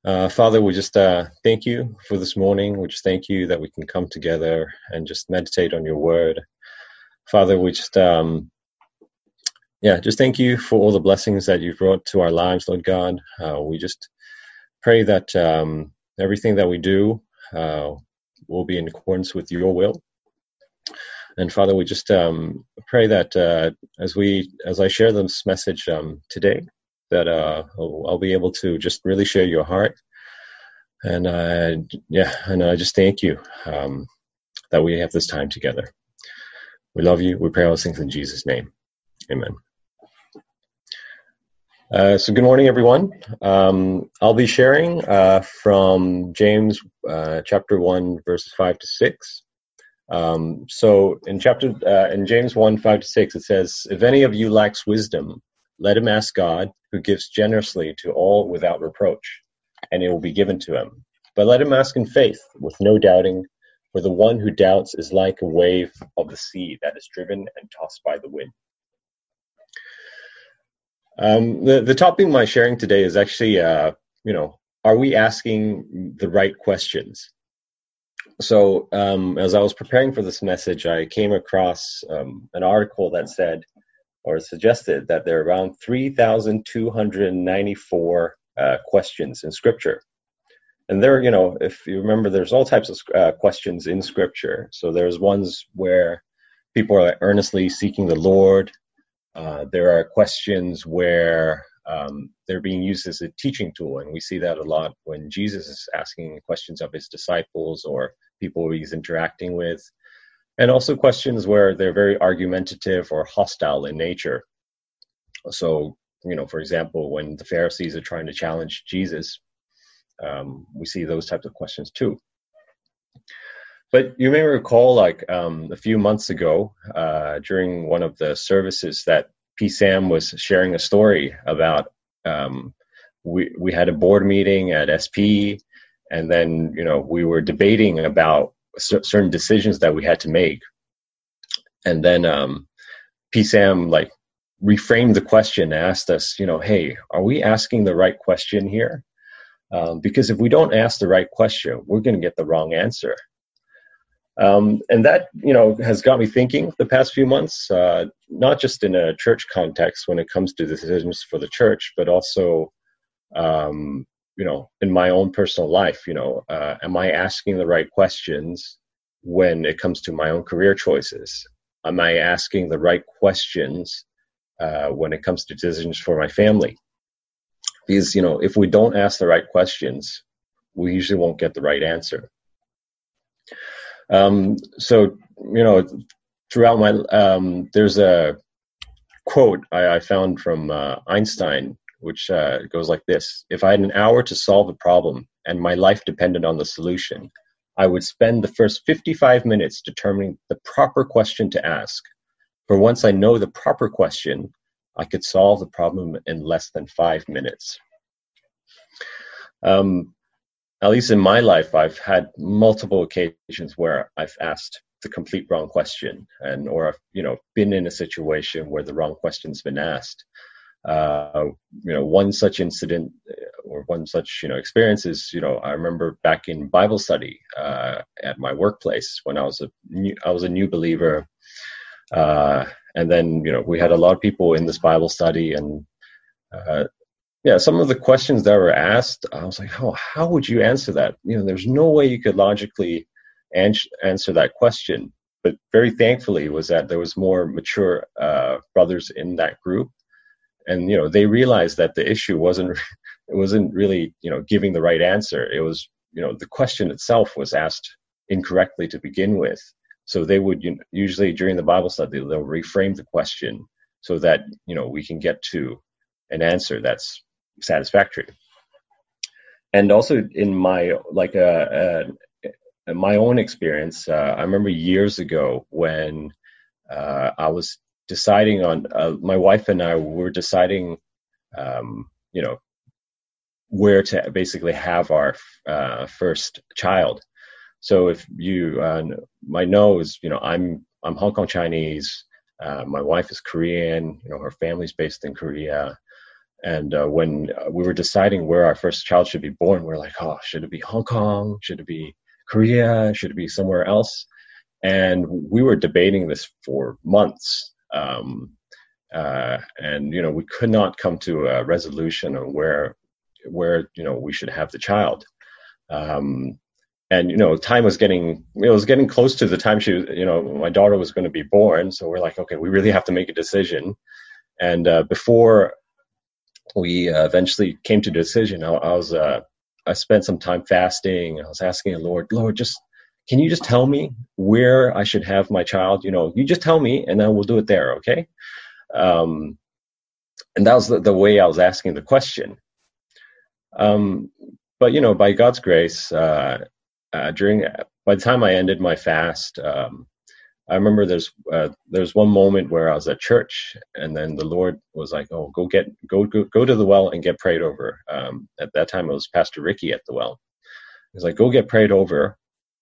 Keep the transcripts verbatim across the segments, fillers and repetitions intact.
Uh, Father, we just uh, thank you for this morning. We just thank you that we can come together and just meditate on your word. Father, we just, um, yeah, just thank you for all the blessings that you've brought to our lives, Lord God. Uh, we just pray that um, everything that we do uh, will be in accordance with your will. And Father, we just um, pray that uh, as we, as I share this message um, today, that uh, I'll, I'll be able to just really share your heart. And uh, yeah, and I just thank you um, that we have this time together. We love you. We pray all these things in Jesus' name. Amen. Uh, so good morning, everyone. Um, I'll be sharing uh, from James uh, chapter one, verses five to six. Um, so in chapter uh, in James one, five to six, it says, "If any of you lacks wisdom, let him ask God, who gives generously to all without reproach, and it will be given to him. But let him ask in faith, with no doubting, for the one who doubts is like a wave of the sea that is driven and tossed by the wind." Um, the, the topic of my sharing today is actually, uh, you know, are we asking the right questions? So um, as I was preparing for this message, I came across um, an article that said, or suggested, that there are around three thousand two hundred ninety-four uh, questions in Scripture. And there, you know, if you remember, there's all types of uh, questions in Scripture. So there's ones where people are earnestly seeking the Lord. Uh, there are questions where um, they're being used as a teaching tool, and we see that a lot when Jesus is asking questions of his disciples or people he's interacting with. And also questions where they're very argumentative or hostile in nature. So, you know, for example, when the Pharisees are trying to challenge Jesus, um, we see those types of questions too. But you may recall, like um, a few months ago, uh, during one of the services, that P. Sam was sharing a story about um, we we had a board meeting at S P, and then you know we were debating about c- certain decisions that we had to make, and then um, P. Sam like reframed the question and asked us, you know, hey, are we asking the right question here? Um, because if we don't ask the right question, we're going to get the wrong answer. Um, and that, you know, has got me thinking the past few months, uh, not just in a church context when it comes to decisions for the church, but also, um, you know, in my own personal life, you know, uh, am I asking the right questions when it comes to my own career choices? Am I asking the right questions uh, when it comes to decisions for my family? Because, you know, if we don't ask the right questions, we usually won't get the right answer. Um, so, you know, throughout my, um, there's a quote I, I found from uh, Einstein, which uh, goes like this: "If I had an hour to solve a problem and my life depended on the solution, I would spend the first fifty-five minutes determining the proper question to ask. For once I know the proper question, I could solve the problem in less than five minutes." Um, At least in my life, I've had multiple occasions where I've asked the complete wrong question, and or I've, you know, been in a situation where the wrong question's been asked. Uh, you know, one such incident or one such, you know, experience is, you know, I remember back in Bible study uh, at my workplace when I was a new, I was a new believer, uh, and then you know we had a lot of people in this Bible study, and uh, yeah, some of the questions that were asked, I was like, oh, how would you answer that? You know, there's no way you could logically ans- answer that question. But very thankfully was that there was more mature uh, brothers in that group. And, you know, they realized that the issue wasn't, it wasn't really, you know, giving the right answer. It was, you know, the question itself was asked incorrectly to begin with. So they would, you know, usually during the Bible study, they'll reframe the question so that, you know, we can get to an answer that's satisfactory. And also in my like uh, uh my own experience, uh, I remember years ago when uh, I was deciding on uh, my wife and I were deciding, um, you know, where to basically have our uh, first child. So if you uh, might know, is you know, I'm I'm Hong Kong Chinese. Uh, my wife is Korean. You know, her family's based in Korea. And uh, when uh, we were deciding where our first child should be born, we we're like, oh, should it be Hong Kong? Should it be Korea? Should it be somewhere else? And we were debating this for months. Um, uh, and, you know, we could not come to a resolution on where, where, you know, we should have the child. Um, and, you know, time was getting, it was getting close to the time she, you know, my daughter was going to be born. So we're like, okay, we really have to make a decision. And uh, before we uh, eventually came to a decision, I, I was, uh, I spent some time fasting. I was asking the Lord, Lord, just, can you just tell me where I should have my child? You know, you just tell me and then we'll do it there. Okay. Um, and that was the, the way I was asking the question. Um, but, you know, by God's grace, uh, uh, during, by the time I ended my fast, um, I remember there's uh, there's one moment where I was at church, and then the Lord was like, "Oh, go get go go, go to the well and get prayed over." Um, at that time, it was Pastor Ricky at the well. He was like, "Go get prayed over,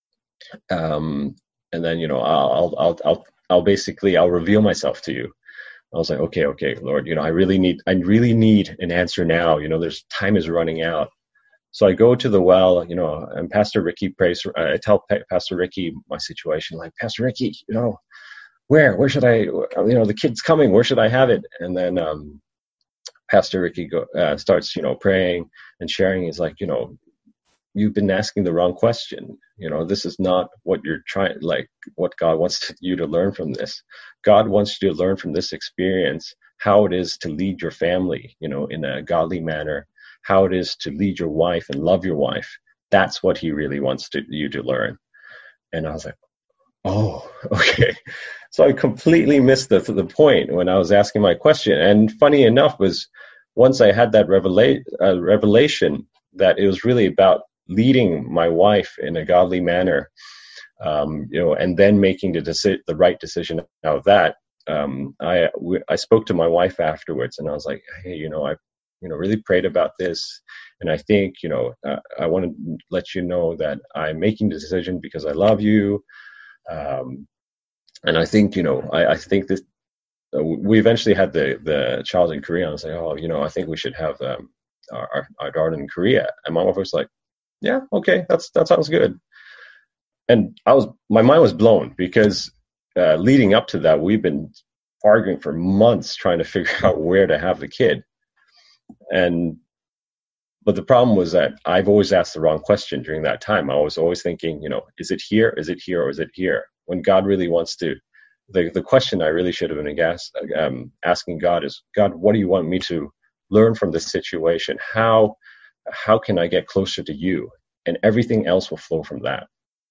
um, and then you know I'll I'll I'll I'll basically I'll reveal myself to you." I was like, "Okay, okay, Lord, you know I really need I really need an answer now. You know, there's time is running out." So I go to the well, you know, and Pastor Ricky prays. I tell Pastor Ricky my situation, like, Pastor Ricky, you know, where, where should I, you know, the kid's coming, where should I have it? And then um, Pastor Ricky go, uh, starts, you know, praying and sharing. He's like, you know, you've been asking the wrong question. You know, this is not what you're trying, like what God wants you to learn from this. God wants you to learn from this experience how it is to lead your family, you know, in a godly manner, how it is to lead your wife and love your wife. That's what he really wants to, you to learn. And I was like, oh, okay. So I completely missed the, the point when I was asking my question. And funny enough was once I had that revela- uh, revelation that it was really about leading my wife in a godly manner, um, you know, and then making the, deci- the right decision out of that. Um, I, w- I spoke to my wife afterwards and I was like, hey, you know, I you know, really prayed about this. And I think, you know, uh, I want to let you know that I'm making the decision because I love you. Um, and I think, you know, I, I think this, uh, we eventually had the, the child in Korea. And I was like, oh, you know, I think we should have um, our, our daughter in Korea. And my wife was like, yeah, okay, that's, that sounds good. And I was, my mind was blown because uh, leading up to that, we've been arguing for months trying to figure out where to have the kid. And but the problem was that I've always asked the wrong question during that time. I was always thinking, you know, is it here? Is it here? Or is it here? When God really wants to, the, the question I really should have been ask, um, asking God is, God, what do you want me to learn from this situation? How, how can I get closer to you? And everything else will flow from that.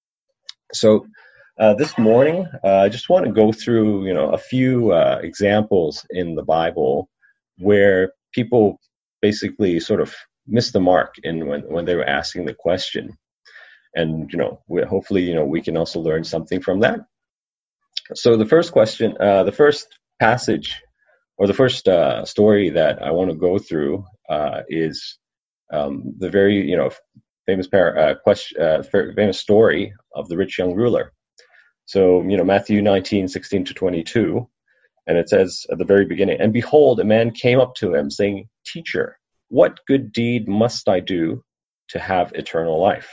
So uh, this morning, uh, I just want to go through, you know, a few uh, examples in the Bible where people basically sort of missed the mark in when, when they were asking the question. And, you know, we, hopefully, you know, we can also learn something from that. So the first question, uh, the first passage or the first uh, story that I want to go through uh, is um, the very, you know, famous par- uh, question, uh, famous story of the rich young ruler. So, you know, Matthew nineteen, sixteen to twenty-two. And it says at the very beginning, and behold, a man came up to him saying, Teacher, what good deed must I do to have eternal life?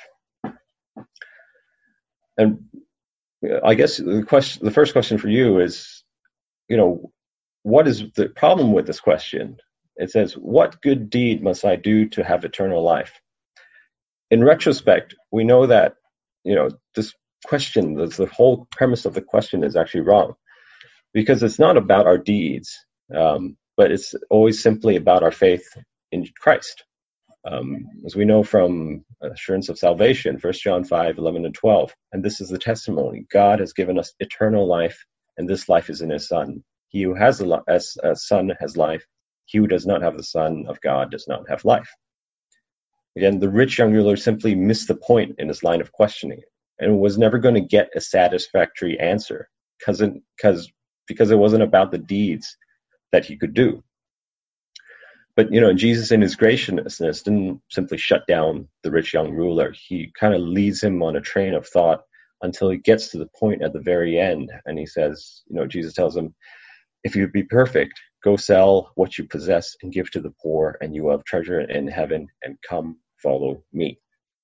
And I guess the question, the first question for you is, you know, what is the problem with this question? It says, what good deed must I do to have eternal life? In retrospect, we know that, you know, this question, the, the whole premise of the question is actually wrong. Because it's not about our deeds, um, but it's always simply about our faith in Christ. Um, as we know from Assurance of Salvation, First John five, eleven and twelve, and this is the testimony. God has given us eternal life, and this life is in his Son. He who has a, as a Son has life. He who does not have the Son of God does not have life. Again, the rich young ruler simply missed the point in his line of questioning and was never going to get a satisfactory answer because because because it wasn't about the deeds that he could do. But, you know, Jesus in his graciousness didn't simply shut down the rich young ruler. He kind of leads him on a train of thought until he gets to the point at the very end. And he says, you know, Jesus tells him, if you'd be perfect, Go sell what you possess and give to the poor, and you will have treasure in heaven, and come follow me.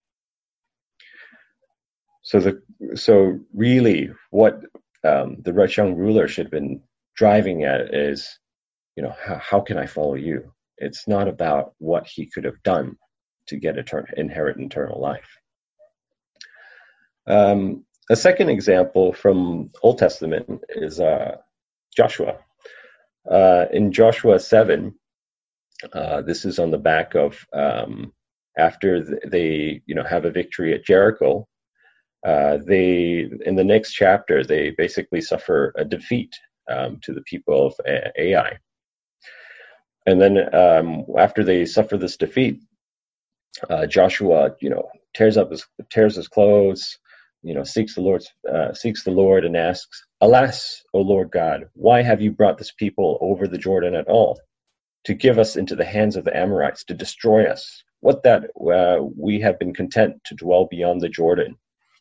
So the so really what um, the rich young ruler should have been driving at is, you know, how, how can I follow you? It's not about what he could have done to get etern- inherit eternal life. Um, a second example from Old Testament is uh, Joshua. Uh, in Joshua seven, uh, this is on the back of um, after they, you know, have a victory at Jericho. Uh, they in the next chapter they basically suffer a defeat um, to the people of Ai, and then um, after they suffer this defeat, uh, Joshua, you know, tears up his tears his clothes, you know, seeks the Lord, uh, seeks the Lord, and asks, "Alas, O Lord God, why have you brought this people over the Jordan at all, to give us into the hands of the Amorites to destroy us? What that uh, we have been content to dwell beyond the Jordan."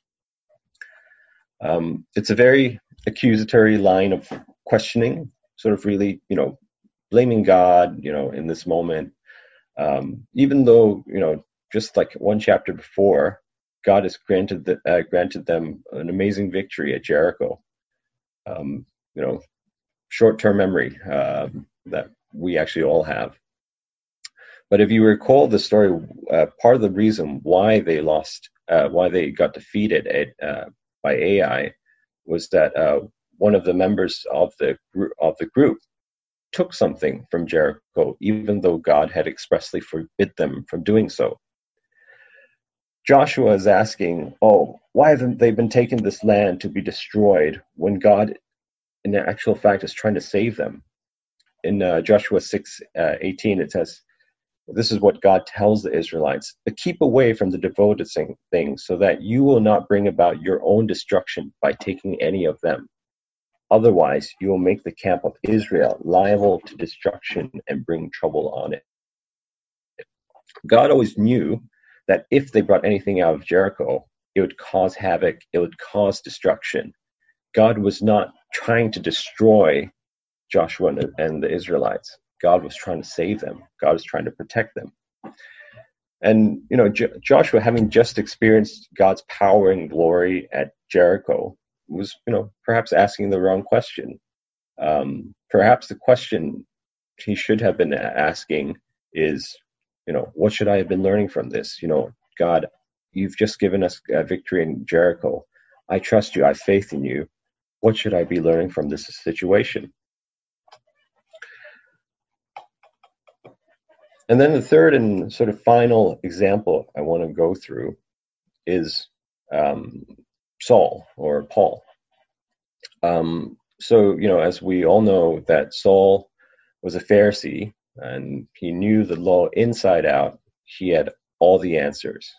Um, it's a very accusatory line of questioning, sort of really, you know, blaming God, you know, in this moment, um, even though, you know, just like one chapter before, God has granted the, uh, granted them an amazing victory at Jericho. Um, you know, short-term memory uh, that we actually all have. But if you recall the story, uh, part of the reason why they lost, uh, why they got defeated at, uh, by Ai, was that uh, one of the members of the group, of the group took something from Jericho, even though God had expressly forbid them from doing so. Joshua is asking, "Oh, why haven't they been taking this land to be destroyed when God, in actual fact, is trying to save them?" In uh, Joshua six eighteen, it says, this is what God tells the Israelites: "But keep away from the devoted things, so that you will not bring about your own destruction by taking any of them. Otherwise, you will make the camp of Israel liable to destruction and bring trouble on it." God always knew that if they brought anything out of Jericho, it would cause havoc, it would cause destruction. God was not trying to destroy Joshua and the Israelites. God was trying to save them. God was trying to protect them. And, you know, J- Joshua, having just experienced God's power and glory at Jericho, was, you know, perhaps asking the wrong question. Um, perhaps the question he should have been asking is, you know, what should I have been learning from this? You know, God, you've just given us a victory in Jericho. I trust you. I have faith in you. What should I be learning from this situation? And then the third and sort of final example I want to go through is um, Saul or Paul. Um, so, you know, as we all know, that Saul was a Pharisee and he knew the law inside out. He had all the answers.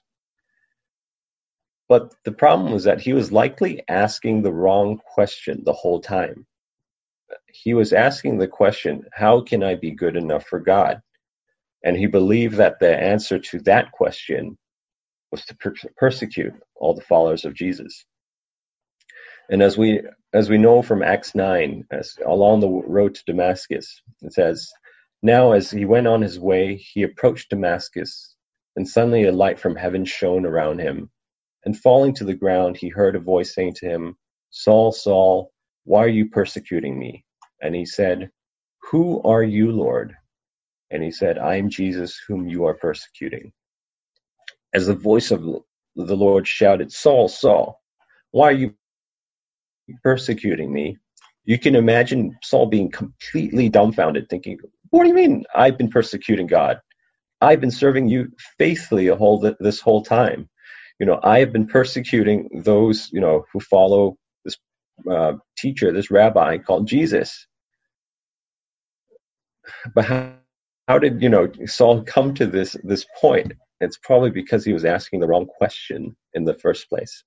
But the problem was that he was likely asking the wrong question the whole time. He was asking the question, how can I be good enough for God? And he believed that the answer to that question was to per- persecute all the followers of Jesus. And as we as we know from Acts nine, as along the road to Damascus, it says, "Now as he went on his way, he approached Damascus, and suddenly a light from heaven shone around him. And falling to the ground, he heard a voice saying to him, 'Saul, Saul, why are you persecuting me?' And he said, 'Who are you, Lord?' And he said, 'I am Jesus, whom you are persecuting.' As the voice of the Lord shouted, 'Saul, Saul, why are you persecuting me?' You can imagine Saul being completely dumbfounded, thinking, 'What do you mean I've been persecuting God? I've been serving you faithfully a whole this whole time. You know, I have been persecuting those, you know, who follow this uh, teacher, this rabbi called Jesus.' But how, how did, you know, Saul come to this this point? It's probably because he was asking the wrong question in the first place.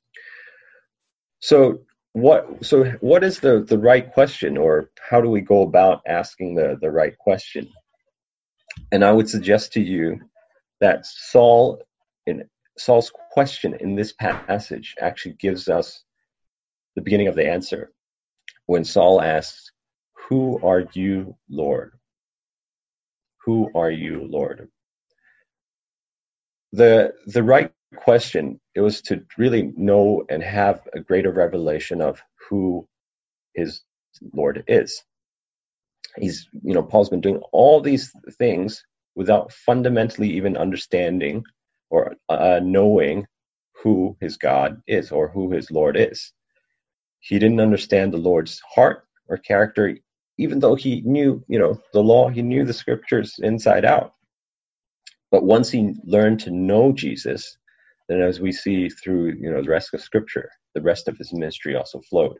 So what so what is the, the right question, or how do we go about asking the, the right question? And I would suggest to you that Saul in Saul's question in this passage actually gives us the beginning of the answer. When Saul asks, who are you, Lord? Who are you, Lord? The the right question, it was to really know and have a greater revelation of who his Lord is. He's, you know, Paul's been doing all these things without fundamentally even understanding or uh, knowing who his God is or who his Lord is. He didn't understand the Lord's heart or character, even though he knew, you know, the law, he knew the scriptures inside out. But once he learned to know Jesus, then as we see through, you know, the rest of scripture, the rest of his ministry also flowed.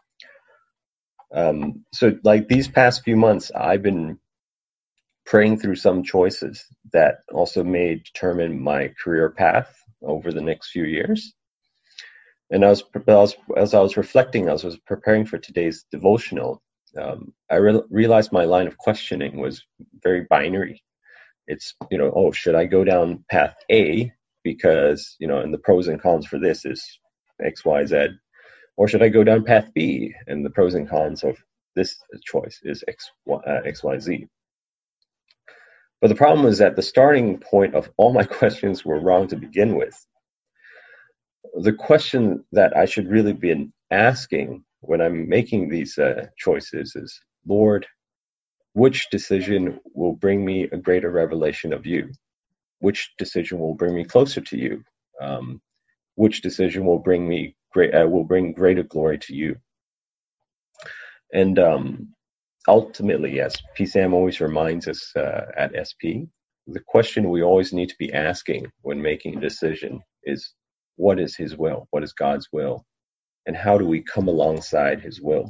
Um, so like these past few months, I've been praying through some choices that also may determine my career path over the next few years. And I was, as, as I was reflecting, as I was preparing for today's devotional, um, I re- realized my line of questioning was very binary. It's, you know, oh, should I go down path A because, you know, and the pros and cons for this is X, Y, Z, or should I go down path B and the pros and cons of this choice is X, Y, uh, X, Y, Z. But the problem was that the starting point of all my questions were wrong to begin with. The question that I should really be asking when I'm making these uh, choices is, Lord, which decision will bring me a greater revelation of you? Which decision will bring me closer to you? Um, which decision will bring me great uh, will bring greater glory to you? And um, ultimately, as P SAM always reminds us uh, at S P, the question we always need to be asking when making a decision is, what is his will? What is God's will? And how do we come alongside his will?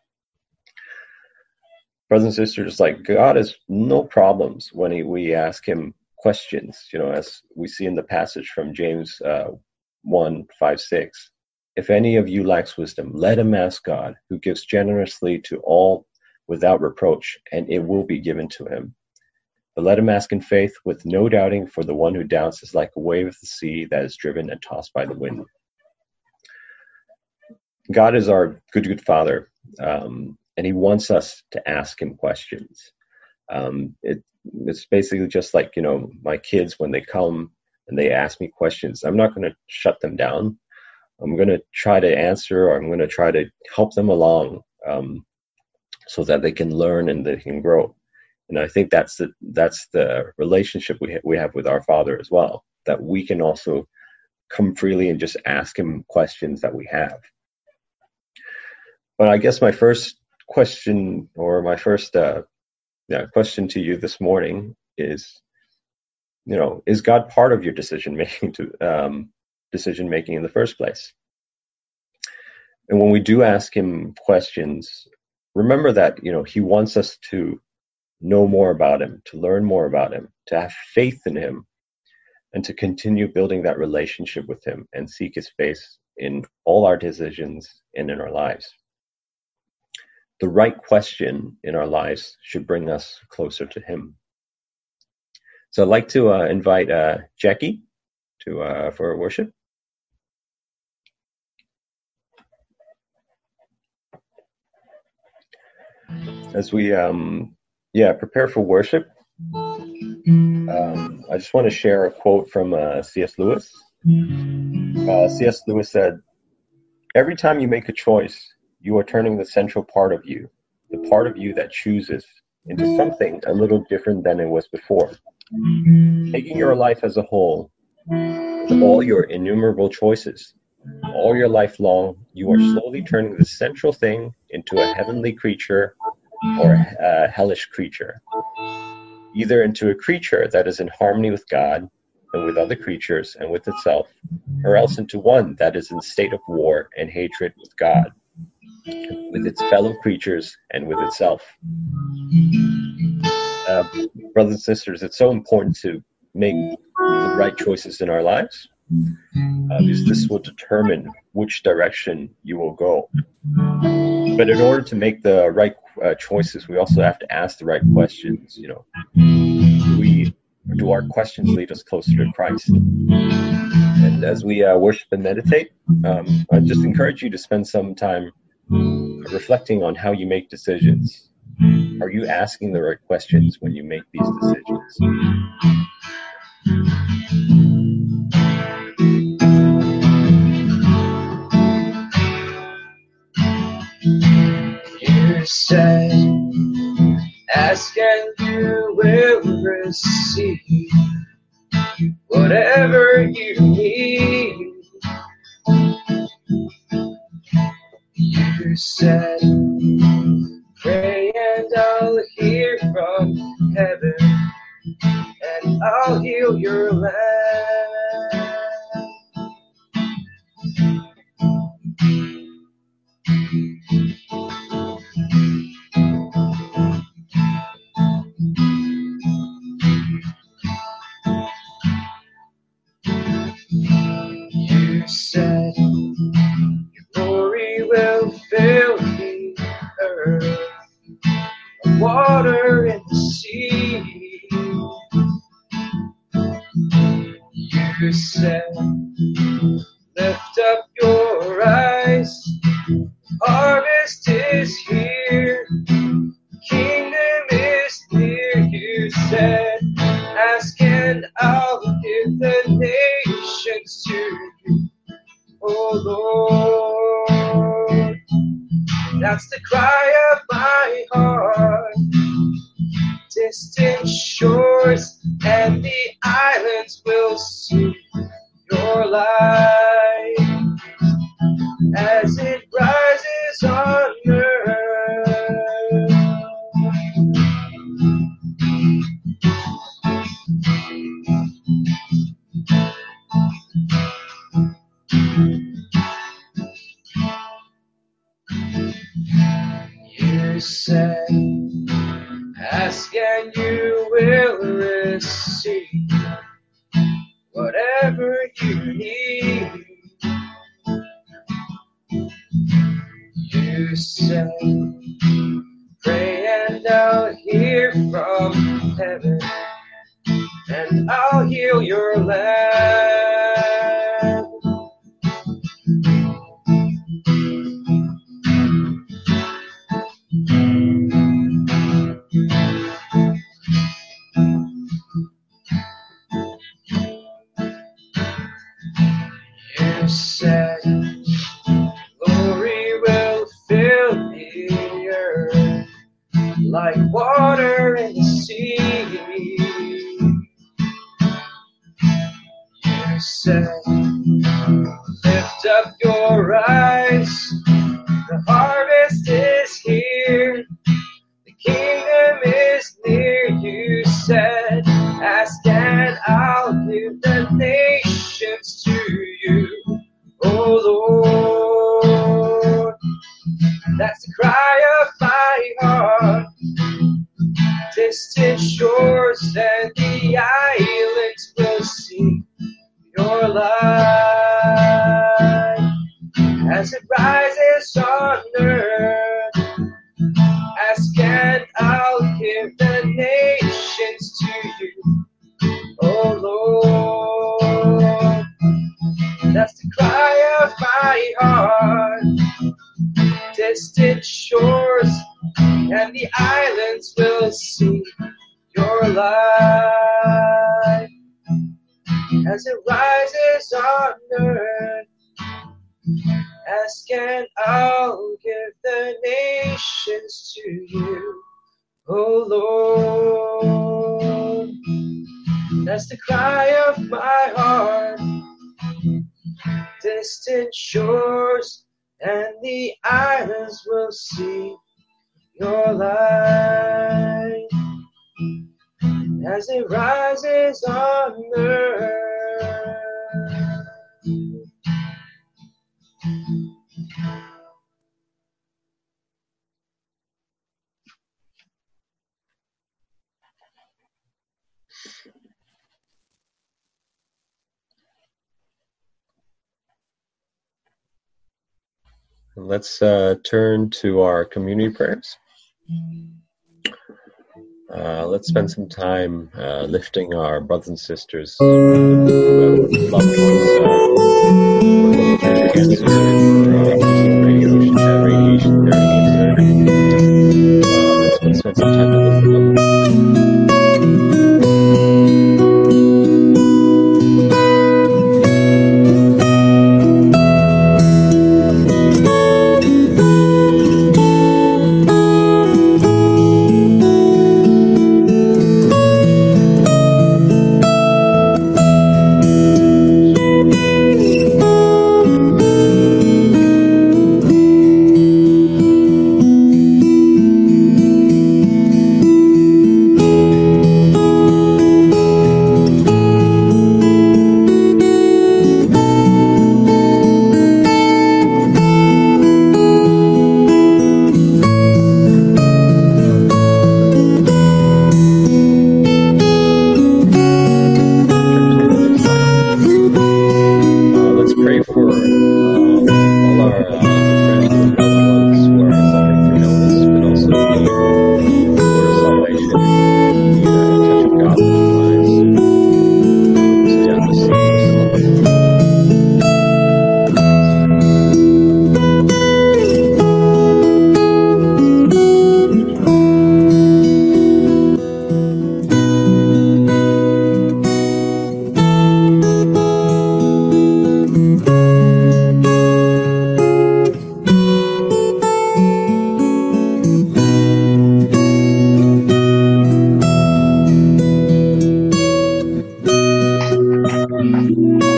Brothers and sisters, like God has no problems when he, we ask him questions, you know, as we see in the passage from James uh, one, five, six. If any of you lacks wisdom, let him ask God, who gives generously to all without reproach, and it will be given to him. But let him ask in faith with no doubting, for the one who doubts is like a wave of the sea that is driven and tossed by the wind. God is our good, good Father, um, and he wants us to ask him questions. Um, it, it's basically just like, you know, my kids, when they come and they ask me questions, I'm not going to shut them down. I'm going to try to answer, or I'm going to try to help them along um, so that they can learn and they can grow. And I think that's the that's the relationship we ha- we have with our Father as well, that we can also come freely and just ask him questions that we have. But I guess my first question, or my first uh, yeah, question to you this morning is, you know, is God part of your decision making to um, decision making in the first place? And when we do ask him questions, remember that, you know, he wants us to know more about him, to learn more about him, to have faith in him, and to continue building that relationship with him and seek his face in all our decisions and in our lives. The right question in our lives should bring us closer to him. So I'd like to uh, invite uh, Jackie to uh, for worship. As we um, yeah prepare for worship, um, I just want to share a quote from uh, C S Lewis. Uh, C S Lewis said, "Every time you make a choice, you are turning the central part of you, the part of you that chooses, into something a little different than it was before. Taking your life as a whole, with all your innumerable choices, all your life long, you are slowly turning the central thing into a heavenly creature or a hellish creature, either into a creature that is in harmony with God and with other creatures and with itself, or else into one that is in state of war and hatred with God, with its fellow creatures and with itself." Uh, brothers and sisters, it's so important to make the right choices in our lives, uh, because this will determine which direction you will go. But in order to make the right uh, choices, we also have to ask the right questions. You know, do we do our questions lead us closer to Christ? And as we uh, worship and meditate, um, I just encourage you to spend some time reflecting on how you make decisions. Are you asking the right questions when you make these decisions? You said, ask and you will receive whatever you need. You said, pray and I'll hear from heaven, and I'll heal your land. You said, your glory will fill the earth, the water and the sea. You said, lift up your eyes, the harvest is here, the kingdom is near. You said, ask and I'll give the nations to you, oh Lord. That's the cry of my heart. Distant shores and the islands will see your light as it rises on earth. You said, ask and you will receive whatever you need. You said, pray and I'll hear from heaven, and I'll heal your land. You said, glory will fill the earth like water in the sea. You said, lift up your eyes, the harvest is here, the kingdom is near. You said, ask and I'll give the nations to you, oh Lord. That's the cry of my heart. Distant shores and the islands will see your light as it rises on earth. Ask and I'll give the nations to you, oh Lord. That's the cry of my heart. Distant shores and the islands will see your light as it rises on earth. Ask and I'll give the nations to you, oh Lord. That's the cry of my heart. Distant shores and the islands will see your light as it rises on earth. Let's uh, turn to our community prayers. Uh, let's spend some time uh, lifting our brothers and sisters, uh, loved ones, uh, for cancer, for uh, radiation, radiation therapy. Uh, let's spend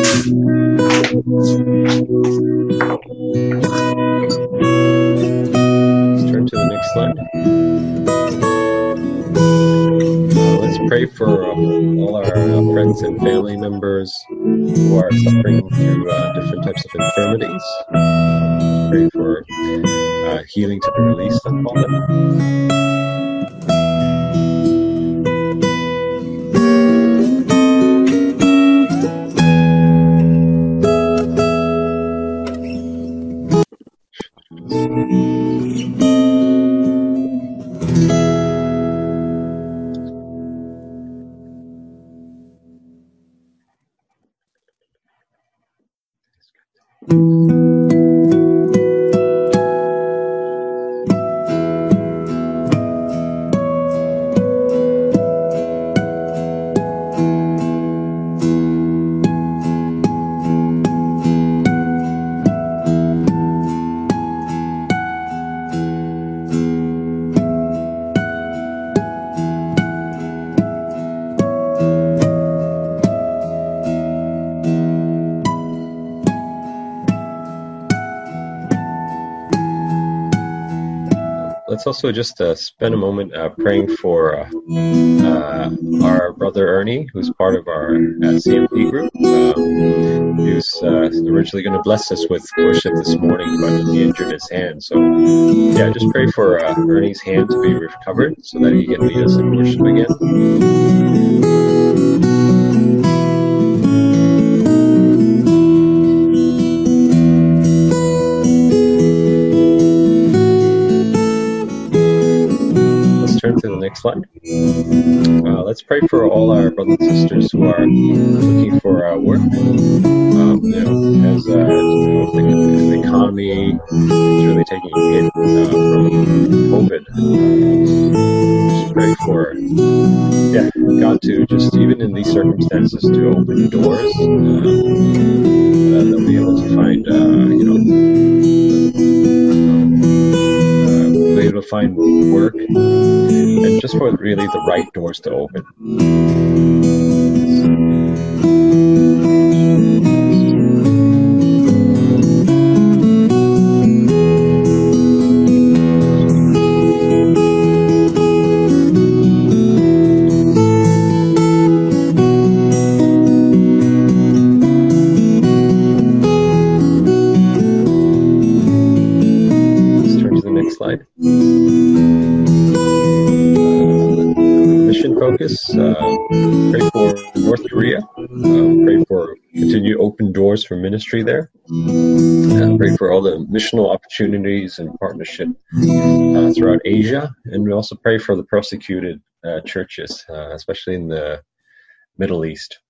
Let's turn to the next slide. Uh, let's pray for uh, all our uh, friends and family members who are suffering through uh, different types of infirmities. Uh, pray for uh, healing to be released upon them. Let's also just uh, spend a moment uh, praying for uh, uh, our brother Ernie, who's part of our uh, C M P group. Um, he was uh, originally going to bless us with worship this morning, but he injured his hand. So, yeah, just pray for uh, Ernie's hand to be recovered so that he can lead us in worship again. Turn to the next slide. Uh, let's pray for all our brothers and sisters who are looking for uh, work. Um, you know, as uh, you know, the, the economy is really taking a hit uh, from COVID. Uh, just pray for, yeah, God to just, even in these circumstances, to open doors. Uh, uh, they'll be able to find, uh, you know, uh, be able to find work. And just for really the right doors to open. Let's turn to the next slide. Focus, uh, pray for North Korea, uh, pray for continued open doors for ministry there, uh, pray for all the missional opportunities and partnership uh, throughout Asia, and we also pray for the persecuted uh, churches, uh, especially in the Middle East.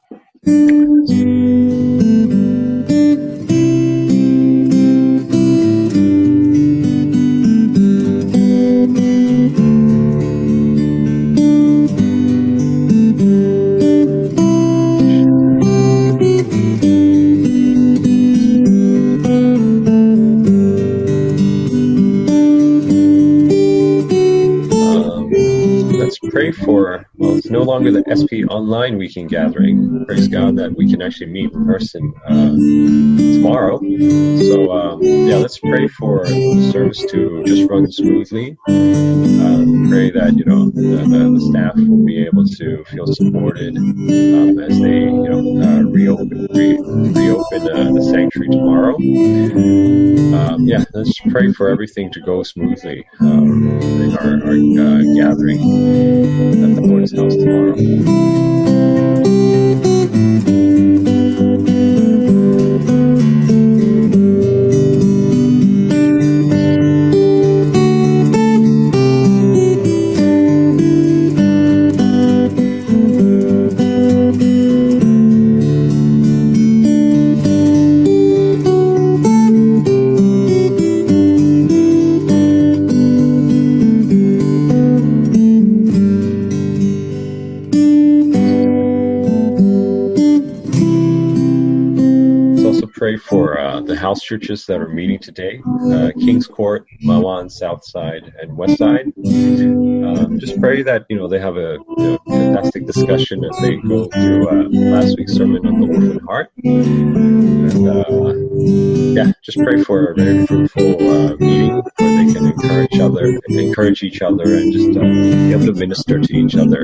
Pray for, well, it's no longer the S P Online Weekend Gathering. Praise God that we can actually meet in person uh, tomorrow. So, um, yeah, let's pray for the service to just run smoothly. Uh, pray that, you know, the, the, the staff will be able to feel supported um, as they, you know, uh, reopen, re, reopen uh, the sanctuary tomorrow. Um, yeah, let's pray for everything to go smoothly um, during our, our uh, gathering at the Lord's house tomorrow. pray for uh, the house churches that are meeting today, uh, Kings Court, Mawan, South Side, and West Side. Um, just pray that, you know, they have a, you know, fantastic discussion as they go through uh, last week's sermon on the orphan heart. And, uh, yeah, just pray for a very fruitful uh, meeting where they can encourage other, encourage each other, and just uh, be able to minister to each other.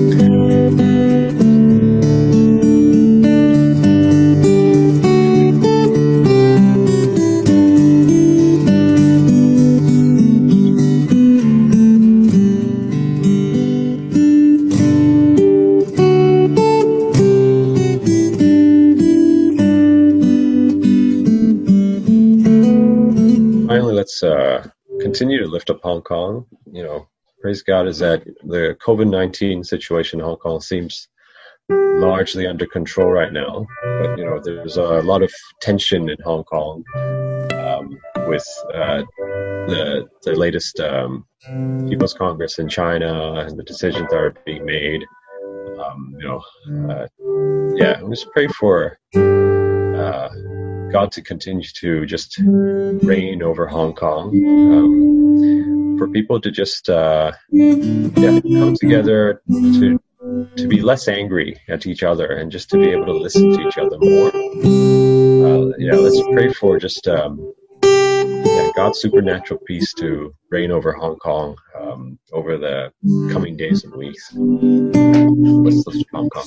Let's uh, continue to lift up Hong Kong. You know, praise God is that the COVID nineteen situation in Hong Kong seems largely under control right now. But, you know, there's a lot of tension in Hong Kong um, with uh, the, the latest um, People's Congress in China and the decisions that are being made. Um, you know, uh, yeah, just pray for uh, God to continue to just reign over Hong Kong, um, for people to just uh, yeah, come together to to be less angry at each other and just to be able to listen to each other more. Uh, yeah, let's pray for just um, yeah, God's supernatural peace to reign over Hong Kong um, over the coming days and weeks. Let's lift Hong Kong.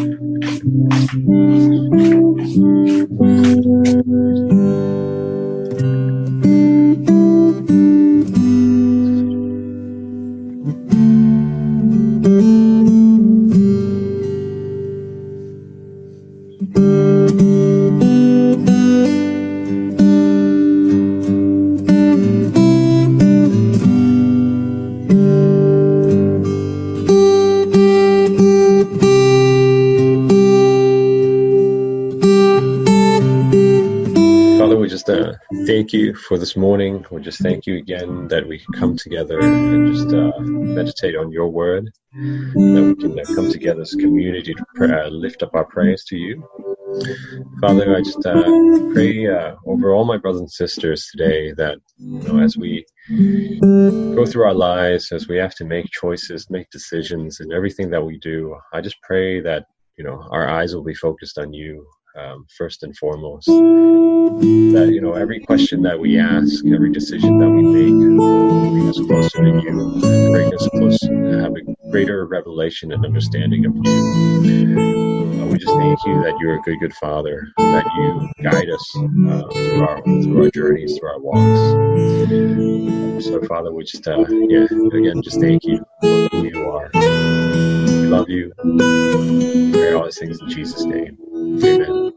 Uh, thank you for this morning. We just thank you again that we can come together and just uh, meditate on your word, that we can uh, come together as a community to pray, uh, lift up our prayers to you. Father, I just uh, pray uh, over all my brothers and sisters today that, you know, as we go through our lives, as we have to make choices, make decisions, and everything that we do, I just pray that, you know, our eyes will be focused on you. Um, first and foremost, that, you know, every question that we ask, every decision that we make will bring us closer to you, bring us closer to have a greater revelation and understanding of you. Uh, we just thank you that you're a good, good Father, that you guide us uh, through our through our journeys, through our walks. So, Father, we just, uh, yeah, again, just thank you for who you are. We love you. We pray all these things in Jesus' name. Amen.